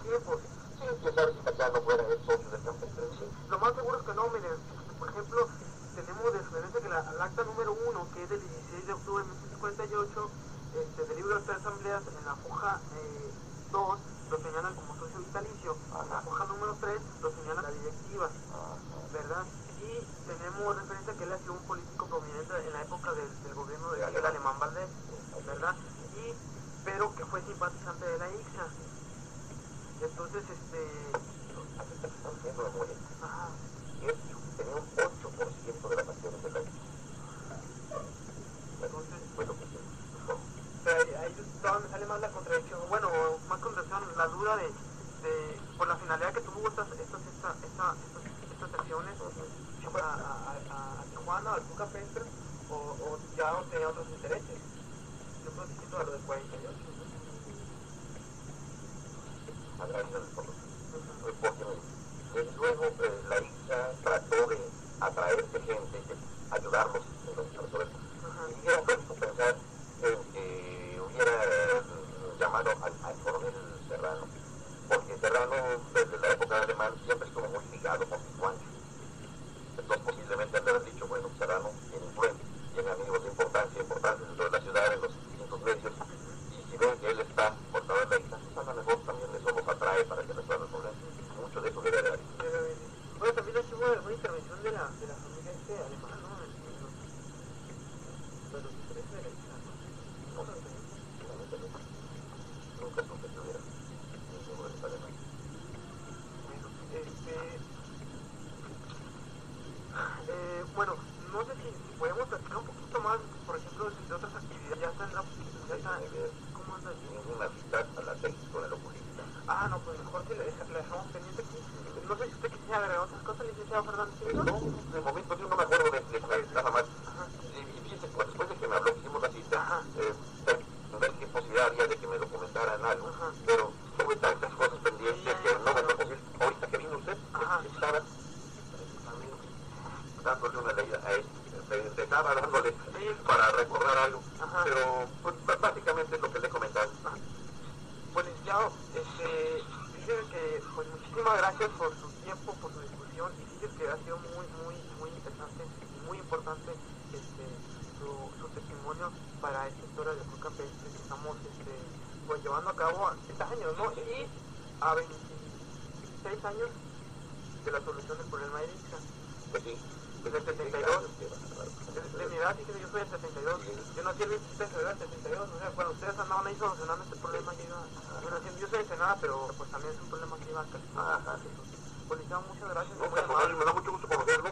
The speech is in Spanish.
tiempos. Sí, quién sabe si Pachano fuera el socio del campestre. Sí, lo más seguro es que no, miren, por ejemplo, tenemos de referencia que el acta número 1, que es del 16 de octubre de 1958, del libro de acta de asambleas, en la hoja 2 lo señalan como socio vitalicio, en la hoja número 3 lo señalan la directiva, ¿verdad? Y tenemos referencia que él ha sido un político prominente en la época del gobierno de Miguel Alemán Valdés, ¿verdad? Pero que fue simpatizante de la ICSA. Entonces, Aquí te están haciendo la mujer. ajá. Y él tenía un 8% de las acciones de la ICSA. Entonces, Fue lo que se dijo. pero ahí me sale más la contradicción, bueno, más contradicción, la duda de por la finalidad que tuvo estas acciones a Tijuana, al Cuca Pestre, o ya no tenía otros intereses. Yo creo que distinto a lo del 48. Agradecido por porque desde luego la ICSA trató de atraerse gente, de ayudarlos en los profesores. Y era lógico pensar en que hubiera llamado al coronel Serrano, porque Serrano desde la época de Alemán siempre estuvo muy ligado con Tijuana. Entonces posiblemente han de haber dicho, bueno, Serrano tiene influencia, tiene amigos de importancia dentro de la ciudad, en los distintos medios, y si ven que él está portador de la ICSA, pues a lo mejor también eso los atrae para que resuelvan el problema. Mucho de eso debe haber. Bueno, también hubo alguna intervención de la familia alemana, ¿no? De los intereses de la ICSA, ¿no? No sé, nunca supe que hubiera ninguno de los alemanes. Bueno, no sé si podemos platicar un poquito más, por ejemplo, de otras actividades. Ya está en la... ¿Cómo anda? Ninguna cita a la 6 con el oculista. Ah, no, pues mejor que la dejamos pendiente aquí. No sé si usted quisiera agregar otras cosas, licenciado Fernández. No, de momento yo no me acuerdo de nada más. Y fíjese, pues, después de que me habló, hicimos la cita, ver qué posibilidad había de que me documentaran algo, pero tuve tantas cosas pendientes que no me fue posible. Ahorita que vino usted, estaba dándole una leída a él, estaba dándole para recordar algo, pero pues, básicamente es lo que le comentaba. Pues licenciado, fíjese que pues muchísimas gracias por su tiempo, por su discusión, y fíjese que ha sido muy interesante y muy importante su testimonio para esta historia de Cuca Pestre que estamos pues llevando a cabo a 30 años, ¿no? Y a 26 años de la solución del problema de ICSA. Pues sí. Desde el 72, de mi edad, yo soy del 72, yo nací el 27 de febrero del 72, o sea, cuando ustedes andaban ahí solucionando este problema, yo soy de Ensenada, pero pues también es un problema que iba a casi. Pues licenciado, muchas gracias. Me da mucho gusto conocerlo.